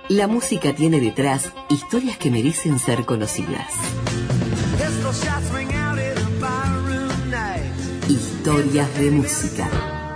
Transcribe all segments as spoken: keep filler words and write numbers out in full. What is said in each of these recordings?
La música tiene detrás historias que merecen ser conocidas. Historias de música.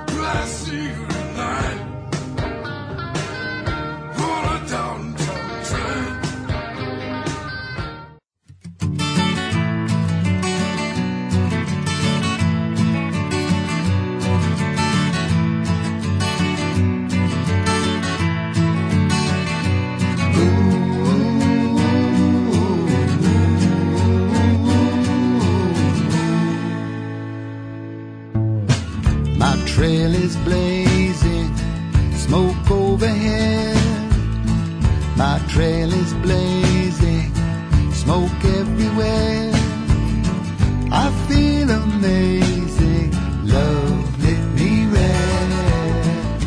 Trail is blazing, smoke overhead. My trail is blazing, smoke everywhere. I feel amazing, love lit me red.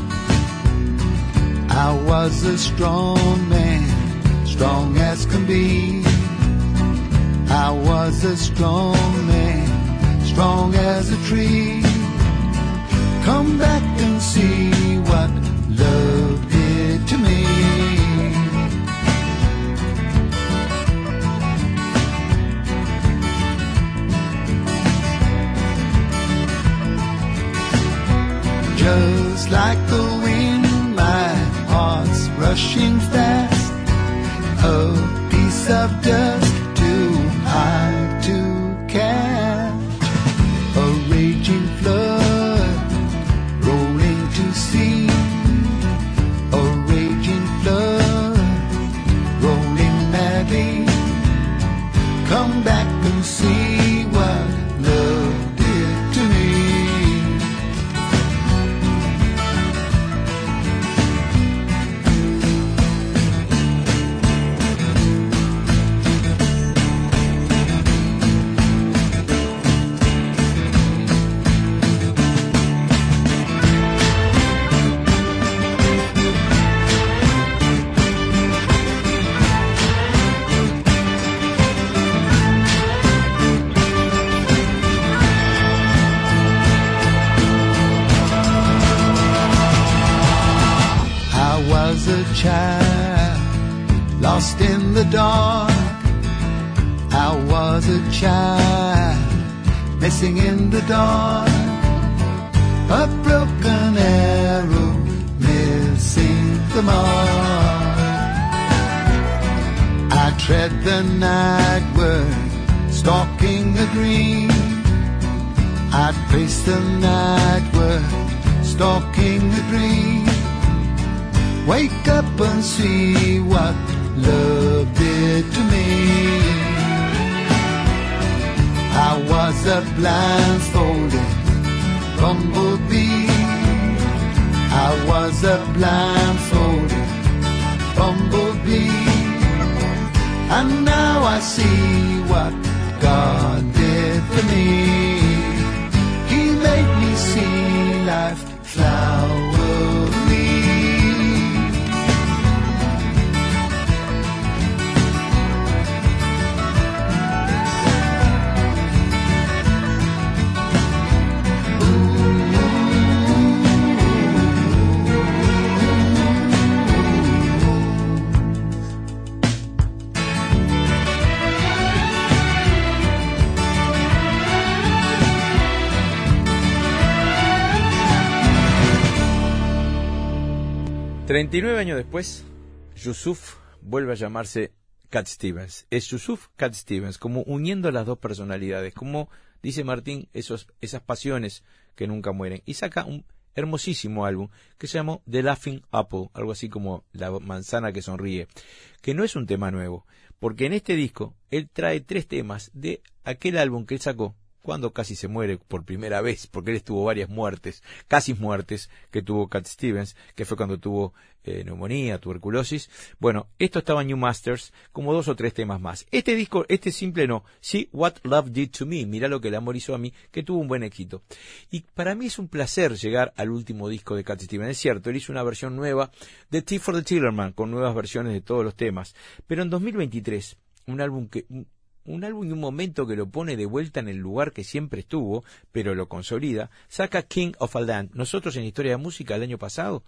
I was a strong man, strong as can be. I was a strong man, strong as a tree. Come back and see what love did to me. Just like the wind, my heart's rushing fast. A piece of dust too high to catch. A raging flood to see, a raging flood rolling madly. Come back and see what love did to me. Child lost in the dark. I was a child missing in the dark. A broken arrow missing the mark. I tread the nightward, stalking the green. I trace the nightward, stalking the green. Wake up and see what love did to me. I was a blindfolded bumblebee. I was a blindfolded bumblebee. And now I see what God did for me. He made me see life flowery. treinta y nueve años después, Yusuf vuelve a llamarse Cat Stevens. Es Yusuf Cat Stevens, como uniendo las dos personalidades, como dice Martín, esos, esas pasiones que nunca mueren. Y saca un hermosísimo álbum que se llamó The Laughing Apple, algo así como La manzana que sonríe, que no es un tema nuevo, porque en este disco él trae tres temas de aquel álbum que él sacó cuando casi se muere por primera vez, porque él estuvo varias muertes, casi muertes, que tuvo Cat Stevens, que fue cuando tuvo eh, neumonía, tuberculosis. Bueno, esto estaba en New Masters, como dos o tres temas más. Este disco, este simple no, sí, What Love Did to Me, mirá lo que el amor hizo a mí, que tuvo un buen éxito. Y para mí es un placer llegar al último disco de Cat Stevens. Es cierto, él hizo una versión nueva de Tea for the Tillerman, con nuevas versiones de todos los temas. Pero en dos mil veintitrés, un álbum que... un álbum y un momento que lo pone de vuelta en el lugar que siempre estuvo, pero lo consolida, saca King of a Land. Nosotros en Historia de Música el año pasado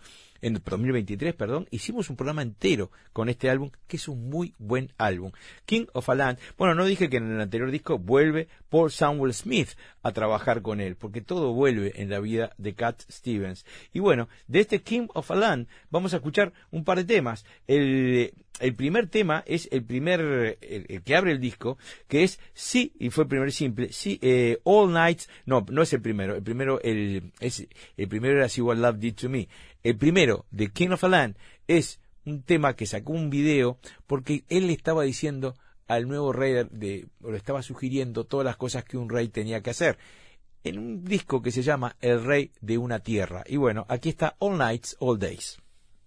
en dos mil veintitrés, perdón, hicimos un programa entero con este álbum, que es un muy buen álbum. King of a Land, bueno, no dije que en el anterior disco vuelve Paul Samuel Smith a trabajar con él, porque todo vuelve en la vida de Cat Stevens. Y bueno, de este King of a Land vamos a escuchar un par de temas. El, el primer tema es el primer, el, el que abre el disco, que es Sí, y fue el primer simple, sí, eh, All Nights, no, no es el primero, el primero, el, es, el primero era See What Love Did to Me. El primero, de King of a Land, es un tema que sacó un video, porque él le estaba diciendo al nuevo rey, de, o le estaba sugiriendo todas las cosas que un rey tenía que hacer, en un disco que se llama El Rey de una Tierra. Y bueno, aquí está All Nights, All Days.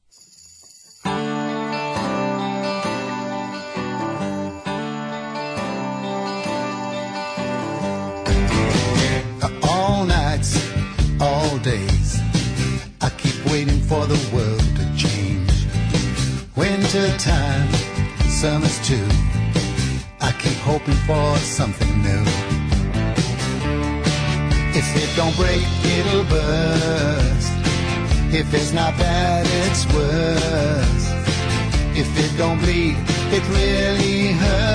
All nights, all days, I keep waiting for the world to change. Winter time, summer's too, I keep hoping for something new. If it don't break, it'll burst. If it's not bad, it's worse. If it don't bleed, it really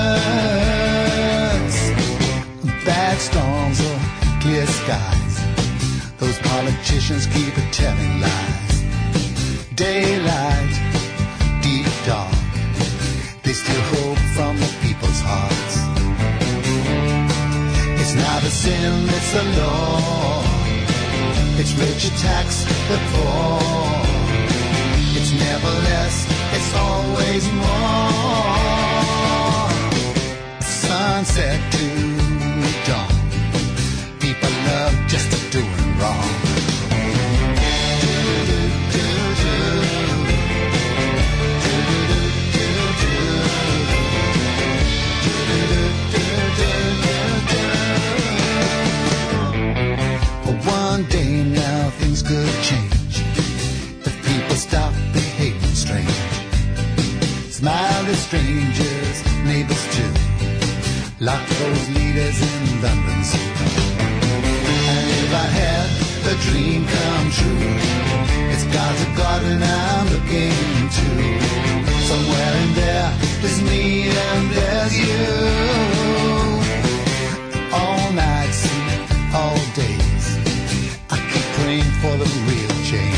hurts. Bad storms or clear skies, those politicians keep telling lies. Daylight, deep dark, they still hope from the people's hearts. It's not a sin, it's a law. It's rich attacks the poor. It's never less, it's always more. Sunset to dawn, people love just doing wrong. One day now things could change if people stop behaving strange. Smile to strangers, neighbors too. Lock those leaders in London Zoo. And if I had a dream come true, it's God's garden I'm looking to. Somewhere in there, there's me and there's you. All nights, all days, I keep praying for the real change.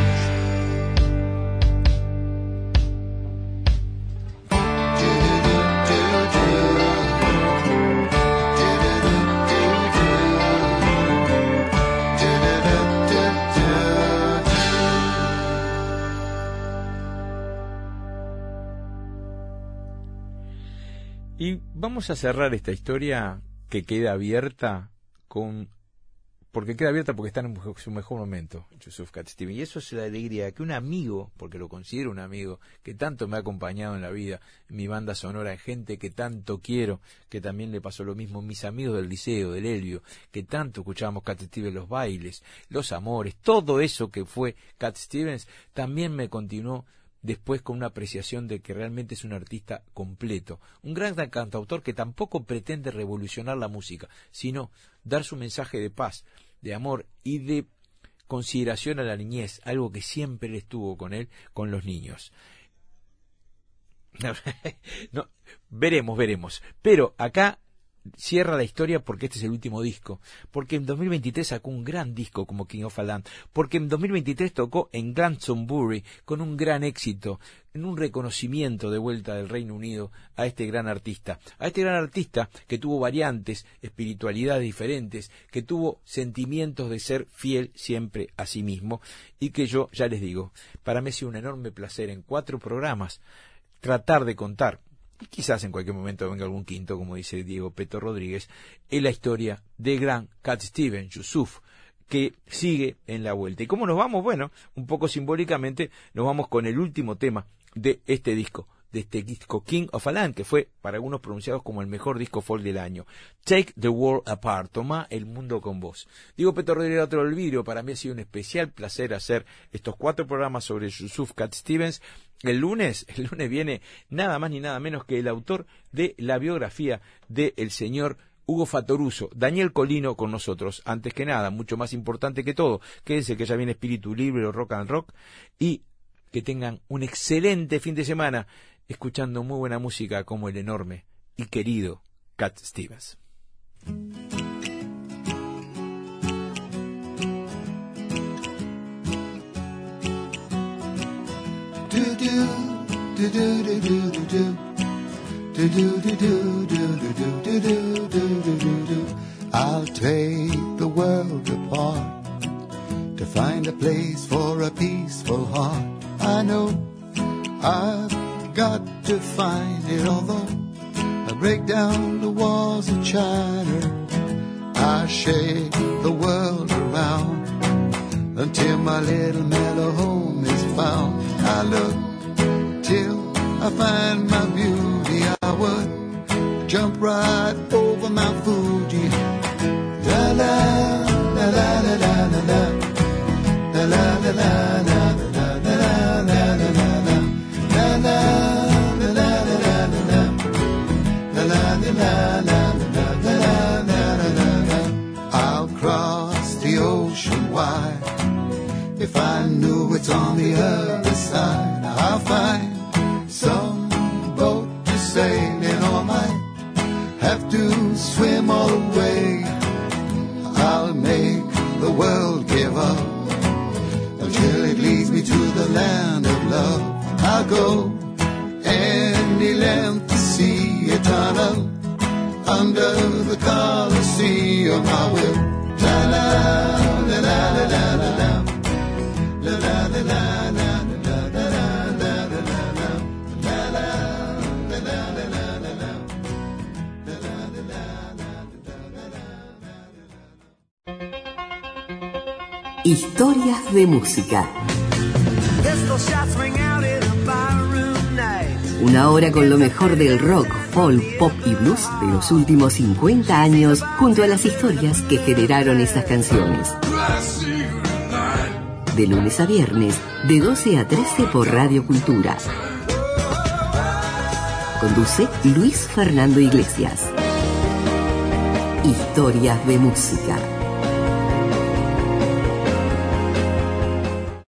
Y vamos a cerrar esta historia que queda abierta con... porque queda abierta porque está en su mejor momento, Yusuf Cat Stevens. Y eso es la alegría que un amigo, porque lo considero un amigo, que tanto me ha acompañado en la vida, en mi banda sonora, gente que tanto quiero, que también le pasó lo mismo, mis amigos del liceo, del Helio, que tanto escuchábamos Cat Stevens, los bailes, los amores, todo eso que fue Cat Stevens, también me continuó después con una apreciación de que realmente es un artista completo, un gran cantautor que tampoco pretende revolucionar la música, sino dar su mensaje de paz, de amor y de consideración a la niñez, algo que siempre estuvo con él, con los niños. No, veremos, veremos. Pero acá cierra la historia porque este es el último disco, porque en dos mil veintitrés sacó un gran disco como King of a Land, porque en dos mil veintitrés tocó en Glastonbury con un gran éxito, en un reconocimiento de vuelta del Reino Unido a este gran artista, a este gran artista que tuvo variantes, espiritualidades diferentes, que tuvo sentimientos de ser fiel siempre a sí mismo, y que yo, ya les digo, para mí ha sido un enorme placer en cuatro programas tratar de contar, quizás en cualquier momento venga algún quinto, como dice Diego Peto Rodríguez, en la historia de gran Cat Stevens, Yusuf, que sigue en la vuelta. ¿Y cómo nos vamos? Bueno, un poco simbólicamente nos vamos con el último tema de este disco, de este disco King of a Land, que fue para algunos pronunciados como el mejor disco folk del año. Take the World Apart, toma el mundo con vos. Diego Peto Rodríguez, otro del vidrio, para mí ha sido un especial placer hacer estos cuatro programas sobre Yusuf Cat Stevens. El lunes, el lunes viene nada más ni nada menos que el autor de la biografía del señor Hugo Fatoruso, Daniel Colino con nosotros. Antes que nada, mucho más importante que todo, quédense que ya viene Espíritu Libre o Rock and Rock, y que tengan un excelente fin de semana escuchando muy buena música como el enorme y querido Cat Stevens. I'll take the world apart to find a place for a peaceful heart. I know I've got to find it, although I break down the walls of China. I shake the world around until my little mellow home is found. I look till I find my beauty. I would jump right over Mount Fuji. La la la la la la la la la la la la la la la la. I'll cross the ocean wide. If I knew it's on the other side, I'll find some boat to sail in, or might have to swim all the way. I'll make the world give up until it leads me to the land of love. I'll go any length to see a tunnel under the Colosseum. I will. La la la la la la la la la la la la la la Historias de música. Una hora con lo mejor del rock, folk, pop y blues de los últimos cincuenta años, junto a las historias que generaron esas canciones. De lunes a viernes, de doce a trece por Radio Cultura. Conduce Luis Fernando Iglesias. Historias de música.